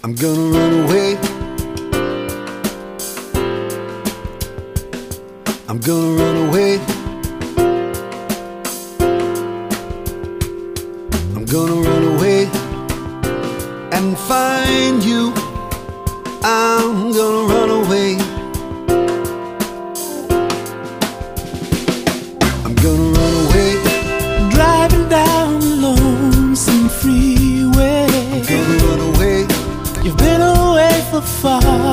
I'm gonna run away. I'm gonna run away. I'm gonna run away and find you. I'm gonna run away. I'm gonna run away. Driving down the lonesome freeway. I'm gonna run away. You've been away for far